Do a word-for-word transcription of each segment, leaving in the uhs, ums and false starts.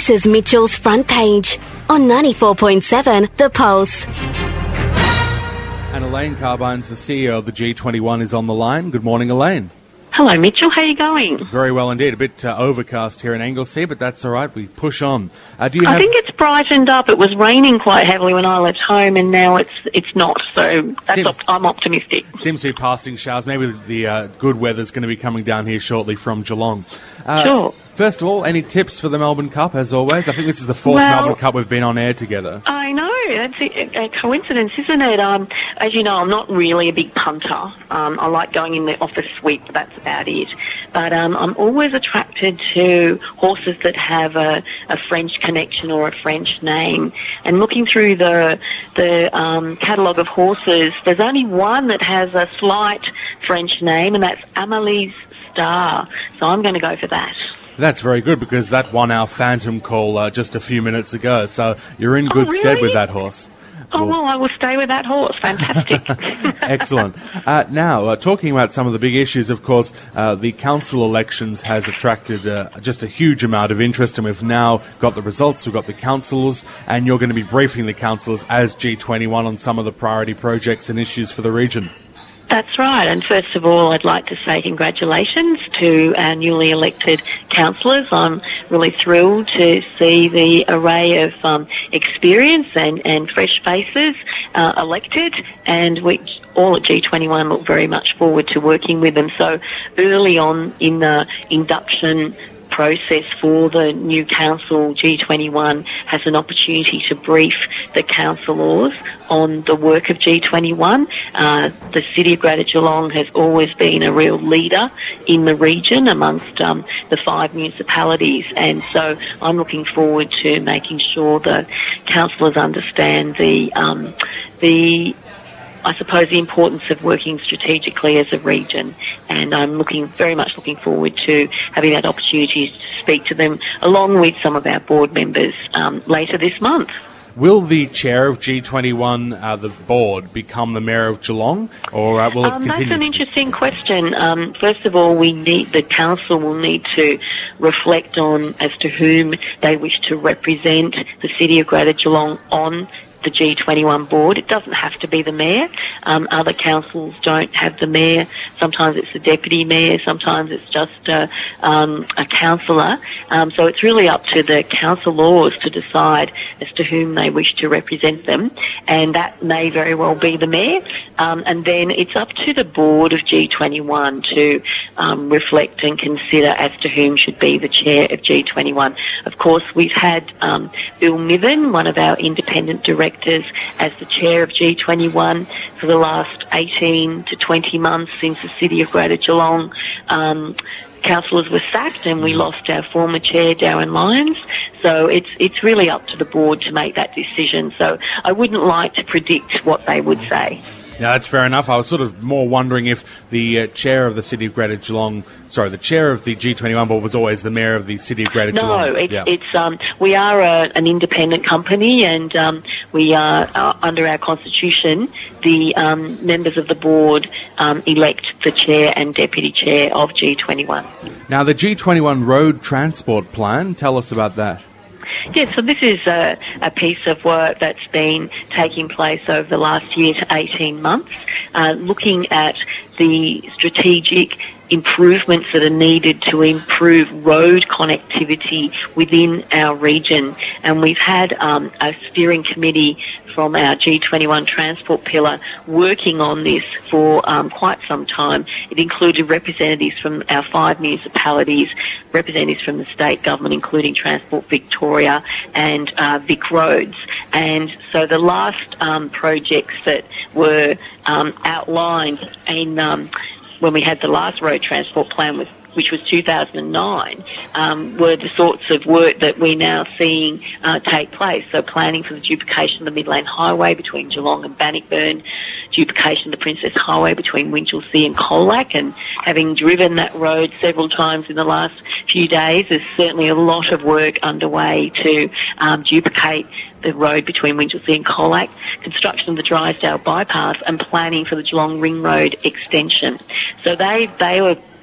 This is Mitchell's Front Page on ninety-four point seven The Pulse. And Elaine Carbines, the C E O of the G twenty-one, is on the line. Good morning, Elaine. Hello, Mitchell. How are you going? Very well indeed. A bit uh, overcast here in Anglesea, but that's all right. We push on. Uh, do you I have... think it's brightened up. It was raining quite heavily when I left home, and now it's it's not. So that's Seems... op- I'm optimistic. Seems to be passing showers. Maybe the uh, good weather's going to be coming down here shortly from Geelong. Uh, sure. First of all, any tips for the Melbourne Cup, as always? I think this is the fourth well, Melbourne Cup we've been on air together. I know. That's a, a coincidence, isn't it? Um, as you know, I'm not really a big punter. Um, I like going in the office sweep, but that's about it. But um, I'm always attracted to horses that have a, a French connection or a French name. And looking through the the um, catalogue of horses, there's only one that has a slight French name, and that's Amelie's Star. So I'm going to go for that. That's very good, because that won our Phantom call uh, just a few minutes ago. So you're in good oh, really? stead with that horse. Oh, well, I will stay with that horse. Fantastic. Excellent. Uh, now, uh, talking about some of the big issues, of course, uh, the council elections has attracted uh, just a huge amount of interest, and we've now got the results, we've got the councillors, and you're going to be briefing the councillors as G twenty-one on some of the priority projects and issues for the region. That's right. And first of all, I'd like to say congratulations to our newly elected councillors. I'm really thrilled to see the array of um, experience and, and fresh faces uh, elected, and we all at G twenty-one look very much forward to working with them. So early on in the induction process for the new council, G twenty-one has an opportunity to brief the councillors on the work of G twenty-one. Uh, the City of Greater Geelong has always been a real leader in the region amongst um, the five municipalities, and so I'm looking forward to making sure the councillors understand the um, the I suppose the importance of working strategically as a region, and I'm looking very much looking forward to having that opportunity to speak to them along with some of our board members um, later this month. Will the chair of G twenty-one, uh, the board, become the mayor of Geelong, or uh, will it um, continue? That's an interesting question. Um, first of all, we need the council will need to reflect on as to whom they wish to represent the City of Greater Geelong on the G twenty-one board. It doesn't have to be the mayor. Um, other councils don't have the mayor. Sometimes it's the deputy mayor. Sometimes it's just a, um, a councillor. Um, so it's really up to the councillors to decide as to whom they wish to represent them, and that may very well be the mayor. Um, and then it's up to the board of G twenty-one to um, reflect and consider as to whom should be the chair of G twenty-one. Of course, we've had um, Bill Mithen, one of our independent directors, as the chair of G twenty-one for the last eighteen to twenty months since the City of Greater Geelong um, councillors were sacked, and we lost our former chair, Darren Lyons. So it's it's really up to the board to make that decision. So I wouldn't like to predict what they would say. Yeah, that's fair enough. I was sort of more wondering if the uh, chair of the City of Greater Geelong, sorry, the chair of the G twenty-one board was always the mayor of the City of Greater no, Geelong. No, it, yeah. it's um, we are a, an independent company, and um, we are uh, under our constitution. The um, members of the board um, elect the chair and deputy chair of G twenty-one. Now, the G twenty-one road transport plan. Tell us about that. Yes, so this is a, a piece of work that's been taking place over the last year to eighteen months, uh, looking at the strategic improvements that are needed to improve road connectivity within our region. And we've had um, a steering committee from our G twenty-one transport pillar working on this for um, quite some time. It included representatives from our five municipalities, representatives from the state government, including Transport Victoria and uh, Vic Roads. And so the last um, projects that were um, outlined in um, when we had the last road transport plan, was, which was two thousand nine, um, were the sorts of work that we're now seeing uh, take place. So planning for the duplication of the Midland Highway between Geelong and Bannockburn, duplication of the Princess Highway between Winchelsea and Colac, and having driven that road several times in the last few days, there's certainly a lot of work underway to um, duplicate the road between Winchelsea and Colac, construction of the Drysdale bypass, and planning for the Geelong Ring Road extension. So they they were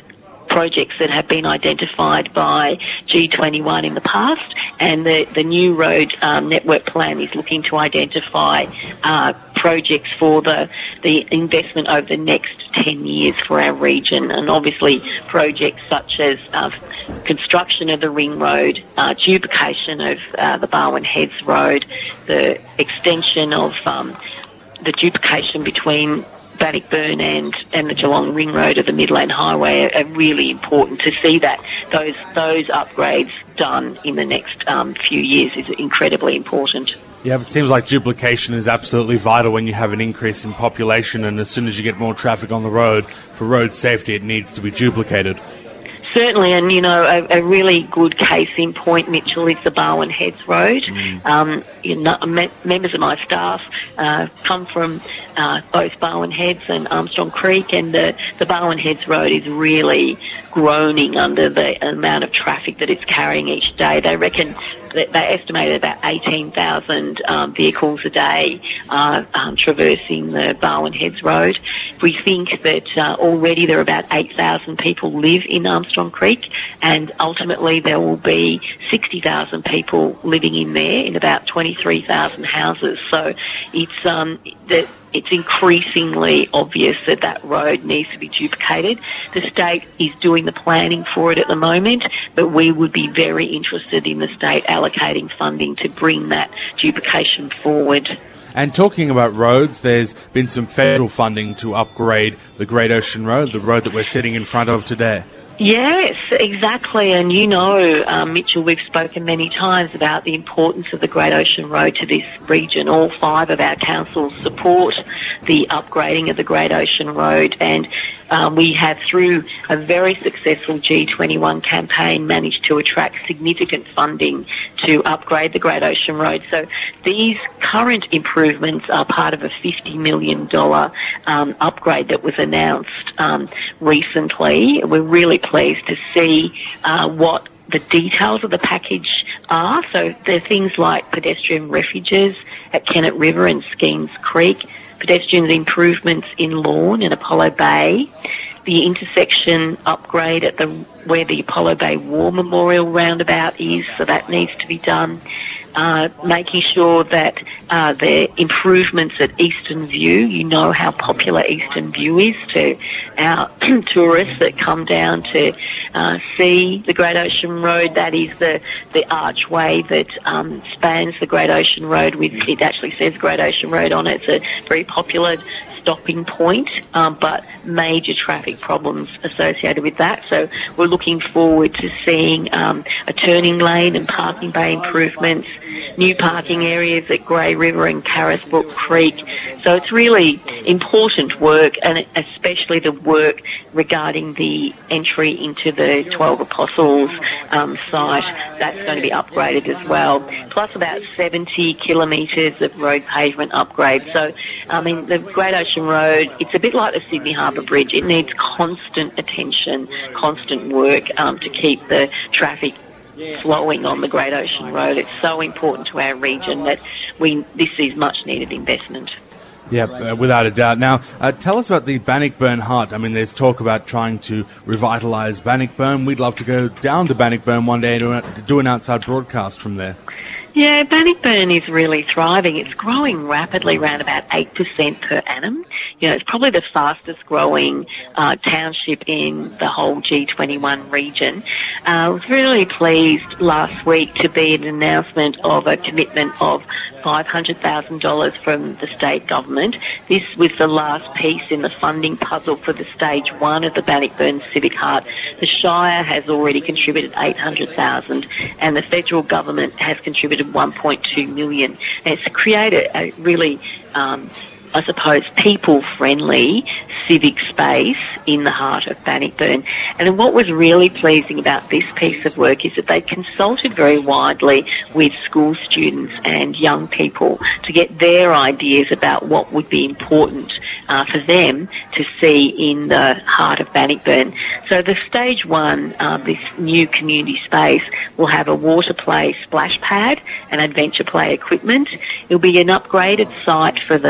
projects that have been identified by G twenty-one in the past, and the, the new road um, network plan is looking to identify uh, projects for the, the investment over the next ten years for our region, and obviously projects such as uh, construction of the ring road, uh, duplication of uh, the Barwon Heads Road, the extension of um, the duplication between Bannockburn and, and the Geelong Ring Road of the Midland Highway are, are really important. To see that those those upgrades done in the next um, few years is incredibly important. Yeah, it seems like duplication is absolutely vital when you have an increase in population, and as soon as you get more traffic on the road, for road safety it needs to be duplicated. Certainly, and you know, a, a really good case in point, Mitchell, is the Barwon Heads Road. Mm. Um, you know, me- members of my staff uh, come from uh, both Barwon Heads and Armstrong Creek, and the, the Barwon Heads Road is really groaning under the amount of traffic that it's carrying each day. They reckon that they estimated about eighteen thousand um, vehicles a day uh, um, traversing the Barwon Heads Road. We think that uh, already there are about eight thousand people live in Armstrong Creek, and ultimately there will be sixty thousand people living in there in about twenty-three thousand houses. So it's um, that. It's increasingly obvious that that road needs to be duplicated. The state is doing the planning for it at the moment, but we would be very interested in the state allocating funding to bring that duplication forward. And talking about roads, there's been some federal funding to upgrade the Great Ocean Road, the road that we're sitting in front of today. Yes, exactly. And you know, um, Mitchell, we've spoken many times about the importance of the Great Ocean Road to this region. All five of our councils support the upgrading of the Great Ocean Road, and um, we have, through a very successful G twenty-one campaign, managed to attract significant funding to upgrade the Great Ocean Road. So these current improvements are part of a fifty million dollars um, upgrade that was announced um, recently. We're really pleased to see uh, what the details of the package are. So there are things like pedestrian refuges at Kennett River and Skeens Creek, pedestrian improvements in Lorne and Apollo Bay, the intersection upgrade at the where the Apollo Bay War Memorial roundabout is, so that needs to be done. Uh, making sure that uh, the improvements at Eastern View, you know how popular Eastern View is to our tourists that come down to uh, see the Great Ocean Road. That is the, the archway that um, spans the Great Ocean Road. With, it actually says Great Ocean Road on it. It's a very popular stopping point, um, but major traffic problems associated with that. So we're looking forward to seeing um, a turning lane and parking bay improvements, new parking areas at Grey River and Carisbrook Creek. So it's really important work, and especially the work regarding the entry into the twelve Apostles um, site. That's going to be upgraded as well, plus about seventy kilometres of road pavement upgrades. So, I mean, the Great Ocean Road, it's a bit like the Sydney Harbour Bridge. It needs constant attention, constant work um, to keep the traffic flowing on the Great Ocean Road. It's so important to our region that we this is much needed investment. Yeah, uh, without a doubt. Now, uh, tell us about the Bannockburn Hut. I mean, there's talk about trying to revitalise Bannockburn. We'd love to go down to Bannockburn one day to, to do an outside broadcast from there. Yeah, Bannockburn is really thriving. It's growing rapidly, around about eight percent per annum. You know, it's probably the fastest growing uh, township in the whole G twenty-one region. Uh, I was really pleased last week to be an announcement of a commitment of five hundred thousand dollars from the state government. This was the last piece in the funding puzzle for the stage one of the Bannockburn Civic Hut. The Shire has already contributed eight hundred thousand dollars, and the federal government has contributed one point two million dollars. And it's created a really um, I suppose, people-friendly civic space in the heart of Bannockburn. And what was really pleasing about this piece of work is that they consulted very widely with school students and young people to get their ideas about what would be important uh, for them to see in the heart of Bannockburn. So the stage one, uh, this new community space, will have a water play splash pad and adventure play equipment. It'll be an upgraded site for the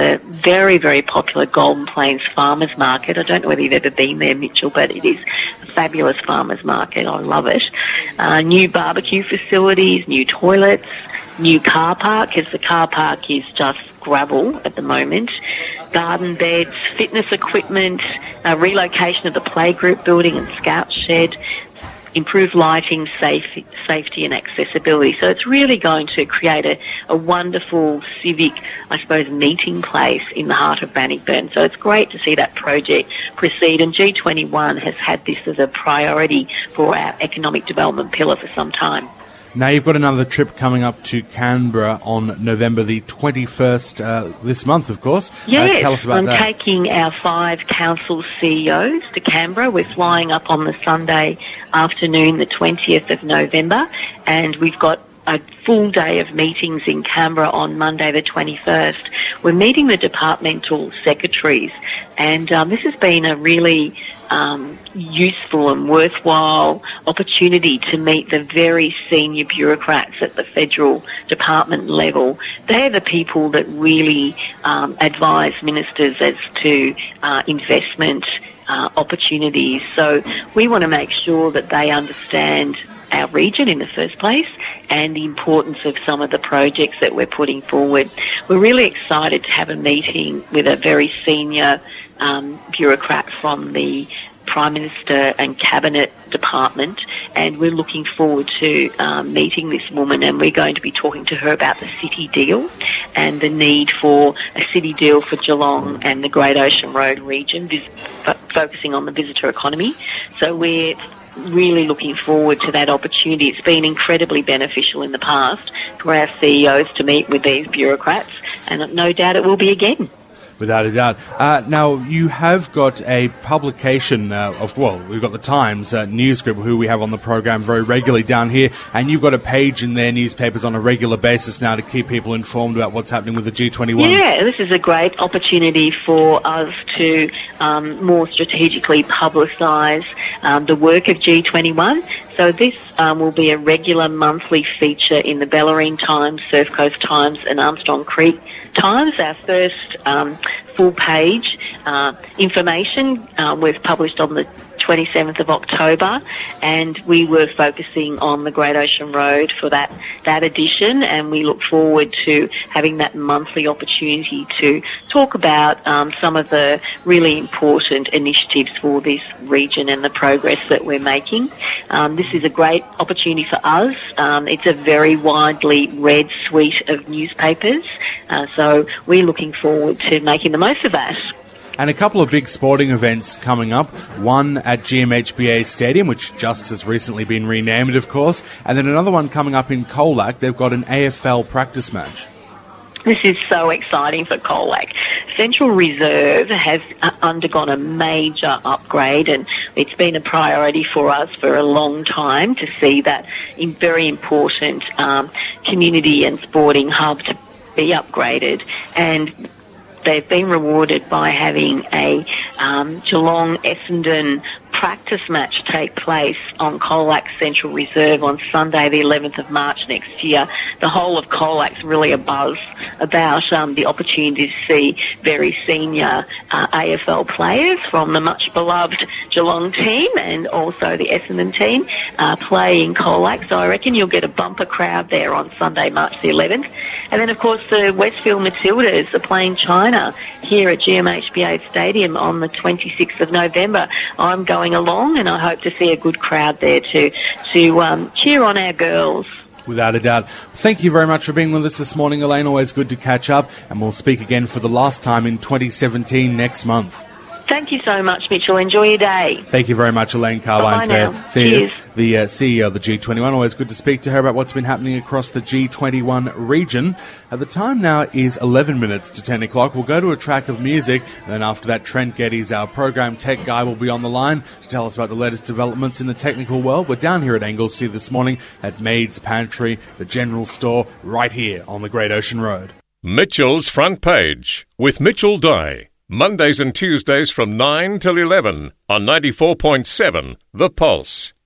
very, very popular Golden Plains Farmers Market. I don't know whether you've ever been there, Mitchell, but it is a fabulous farmers market. I love it. Uh, new barbecue facilities, new toilets, new car park, because the car park is just gravel at the moment. Garden beds, fitness equipment, uh, relocation of the playgroup building and scout shed, improved lighting, safe, safety and accessibility. So it's really going to create a, a wonderful civic, I suppose, meeting place in the heart of Bannockburn. So it's great to see that project proceed, and G twenty-one has had this as a priority for our economic development pillar for some time. Now you've got another trip coming up to Canberra on November the twenty-first, uh, this month, of course. Yes, uh, tell us about I'm that. taking our five council C E Os to Canberra. We're flying up on the Sunday afternoon, the twentieth of November, and we've got a full day of meetings in Canberra on Monday the twenty-first. We're meeting the departmental secretaries, and um, this has been a really um, useful and worthwhile opportunity to meet the very senior bureaucrats at the federal department level. They're the people that really um, advise ministers as to uh, investment uh, opportunities. So we want to make sure that they understand our region in the first place and the importance of some of the projects that we're putting forward. We're really excited to have a meeting with a very senior um, bureaucrat from the Prime Minister and Cabinet Department, and we're looking forward to um, meeting this woman, and we're going to be talking to her about the city deal and the need for a city deal for Geelong and the Great Ocean Road region, vis- f- focusing on the visitor economy. So we're really looking forward to that opportunity. It's been incredibly beneficial in the past for our C E Os to meet with these bureaucrats, and no doubt it will be again. Without a doubt. Uh, now, you have got a publication uh, of, well, we've got the Times uh, news group, who we have on the program very regularly down here, and you've got a page in their newspapers on a regular basis now to keep people informed about what's happening with the G twenty-one. Yeah, this is a great opportunity for us to um, more strategically publicise um, the work of G twenty-one. So this um, will be a regular monthly feature in the Bellarine Times, Surf Coast Times and Armstrong Creek Times. Our first um, full-page uh, information uh, was published on the twenty-seventh of October, and we were focusing on the Great Ocean Road for that, that edition, and we look forward to having that monthly opportunity to talk about um, some of the really important initiatives for this region and the progress that we're making. Um, this is a great opportunity for us. Um, it's a very widely read suite of newspapers, uh, so we're looking forward to making the most of that. And a couple of big sporting events coming up. One at G M H B A Stadium, which just has recently been renamed, of course. And then another one coming up in Colac. They've got an A F L practice match. This is so exciting for Colac. Central Reserve has undergone a major upgrade, and it's been a priority for us for a long time to see that in very important um, community and sporting hub to be upgraded. And they've been rewarded by having a um, Geelong-Essendon practice match take place on Colac Central Reserve on Sunday the eleventh of March next year. The whole of Colac's really abuzz about um, the opportunity to see very senior uh, A F L players from the much beloved Geelong team and also the Essendon team uh, play in Colac. So I reckon you'll get a bumper crowd there on Sunday, March the eleventh. And then, of course, the Westfield Matildas are playing China here at G M H B A Stadium on the twenty-sixth of November. I'm going along, and I hope to see a good crowd there to to um, cheer on our girls. Without a doubt. Thank you very much for being with us this morning, Elaine. Always good to catch up, and we'll speak again for the last time in twenty seventeen next month. Thank you so much, Mitchell. Enjoy your day. Thank you very much, Elaine Carbines there. Now. See Cheers. you, the uh, C E O of the G twenty-one. Always good to speak to her about what's been happening across the G twenty-one region. At the time now is eleven minutes to ten o'clock. We'll go to a track of music, and then after that, Trent Geddes, our program tech guy, will be on the line to tell us about the latest developments in the technical world. We're down here at Anglesea this morning at Maid's Pantry, the general store, right here on the Great Ocean Road. Mitchell's Front Page with Mitchell Dye. Mondays and Tuesdays from nine till eleven on ninety-four point seven The Pulse.